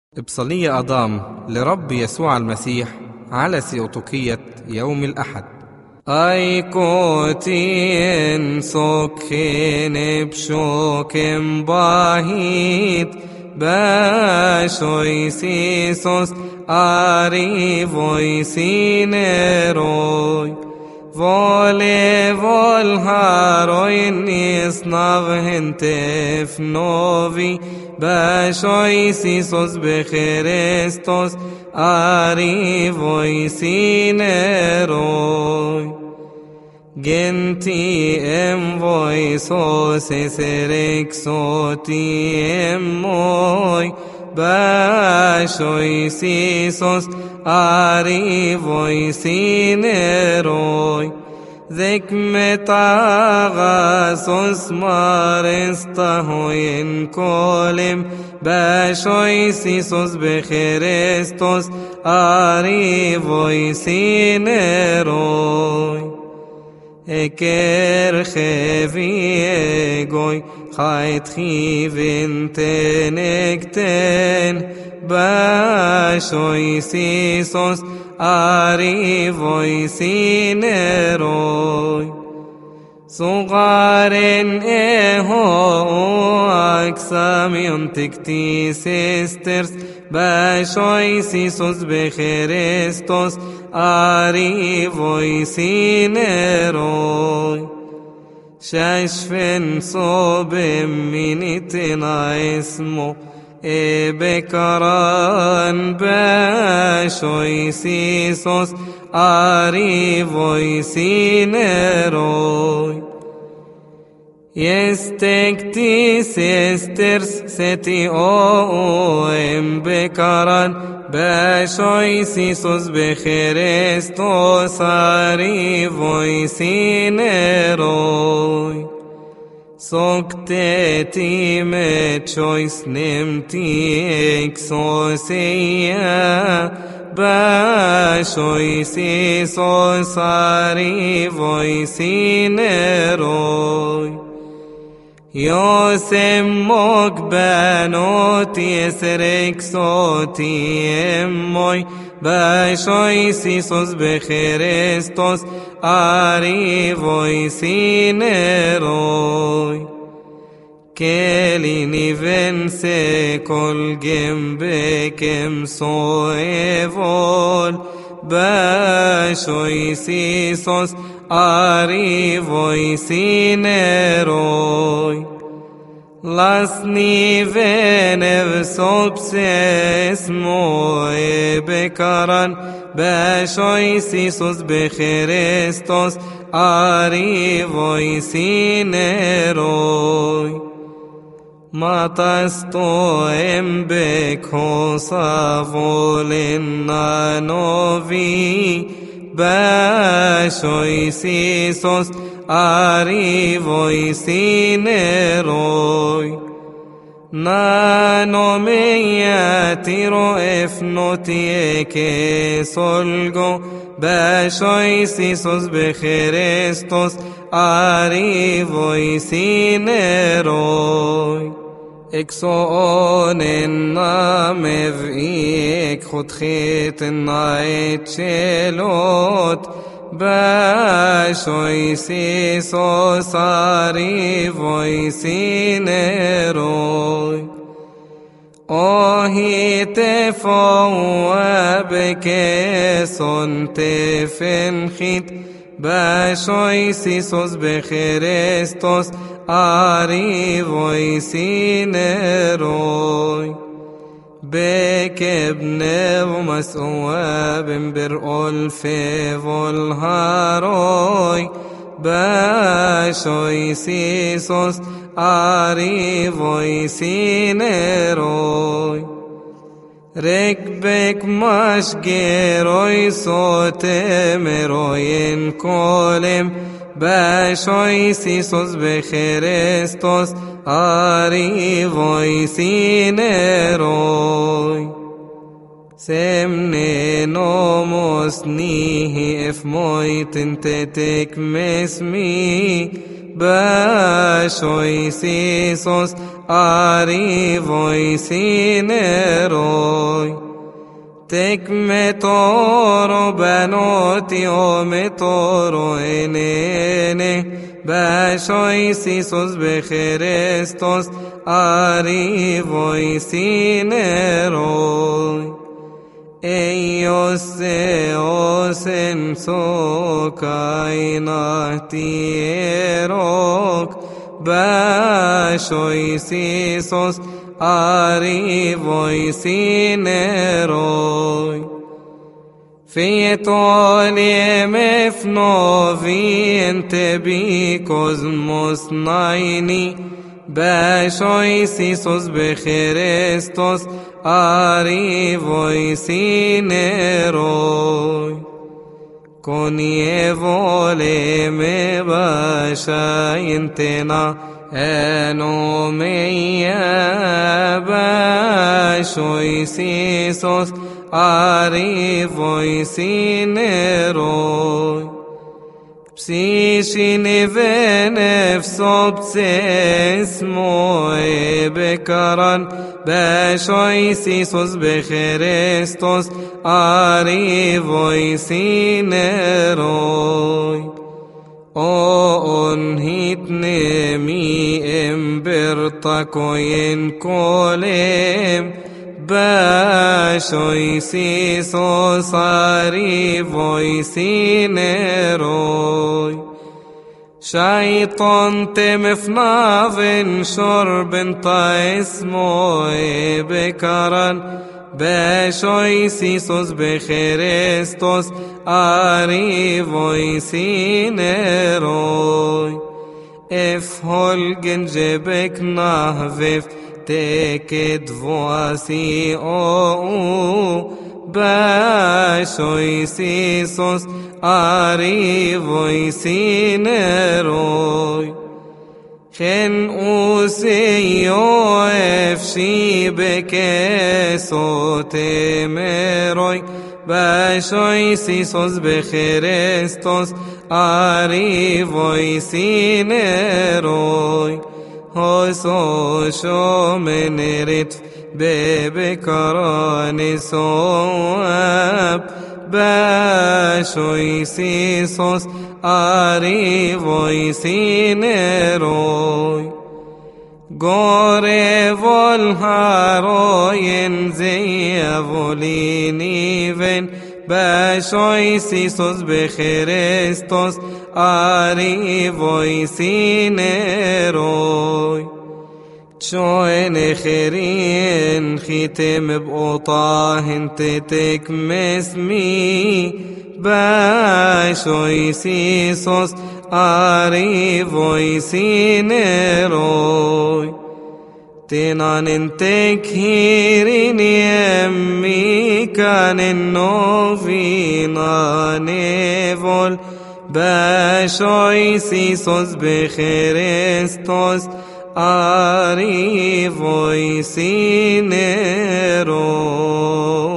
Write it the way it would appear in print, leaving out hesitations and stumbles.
إبصالية أضام لرب يسوع المسيح على سيوطوكية يوم الأحد. أيكوتين سوكين بشوكم باهيت باشوي سيسوس آري فويسي نروي فولي فول هاروي نيسناف هنتف نوفي باشوي سيسوس بخريستوس آري فويسي نروي جنتي ام فويسوس سرك صوتي ام موي باشوي سيسوس آري فويسي نروي ذك متاغاسوس مارستهوين كولم باشوي سيسوس بخريستوس آري فويسي نروي اكر خفي اگوي خايت خيفن تنكتن باشوي سيسوس آري فويسي نروي صغارن اهو اكساميون تكتي سيسترز باشوي سيسوس بخريستوس آري فويسي نروي شاشفن صوب منتنا اسمه بكران باشوي سيسوس آري فويسي نروي يستكتي سيسترس ستي او ام بكران باشوي سيسوس بخريستوس آري فويسي نروي سوكتتي متشويس نمتي اكسوسيا باشوي سيسوس آري فويسي نروي يوسموك بانوتي يسرك صوتي اموي باشوي سيسوس بخريستوس آري فويسي نروي كيليني فنسي كل جنبك امسوي فول باشوي سيسوس آري فويسي نروي لاسني فينف سوبسيس موي بكران باشوي سيسوس بخريستوس آري فويسي نروي ما تستو ام بكو صافولنا نوفي باشوي سيسوس آري فويسي نروي نانو مياتيرو افنوتي كي سولغو باشوي سيسوس بخريستوس آري فويسي نروي اكسون النام فيك خد خيط النايت شلوت باشوي سيسوس آري فويسي نروي اوهي تفوى بكيسون تفنخيت باشوي سيسوس بخريستوس آري فويسي نروي بكبنه ومسؤوى بنبرقل في فولهاروي باشوي سيسوس آري فويسي نروي ركبك مشجروي صوت مروين كولم باشوي سيسوس بخريستوس آري فويسي نروي سمني نوموس نيهي افموي تنتتك مسمي باشوي سيسوس arrivoi sineroi. Tec metoro benoti o metoro enene, Bashois Isus becherestos, arrivoi sineroi. Eios eos en sokainatierok, Bashois Isus, arrivoi sineroi. Fietoliem efnovi ente bi cosmos naini, Bashois Isus becherestos, arrivoi sineroi. Conievole me basha intena, Enomeia Bashois Isus, arrivoi sineroi. Psishini venefsopses moe bekaran, Bashois Isus becherestos, arrivoi sineroi. On hitne mi embertakoyen kolem, Bashois Isus, arrivoi sineroi. Shaitan temefnaven shorben ta esmoe bekaran, Bashois Isus becherestos, arrivoi sineroi. Efhol genjebek nahvef, Teket voasi ou, Bashois Isus, arrivoi sineroi. Chen useio efshi bekesot emeroi, Bashois Isus becherestos, arrivoi sineroi. Hoso shomenerit bebekaran soab, Bashois Isus, arrivoi sineroi. Gore vol haroyen zeya voliniven, Bashois Isus becherestos, arrivoi sineroi. Choen echerien chitem b'otahen tetek mesmi, Bashois Isus, arrivoi sineroi. Tenanen tekhirin yemmi kanen novina nevol, Bashois Isus becherestos, arrivoi sineroi.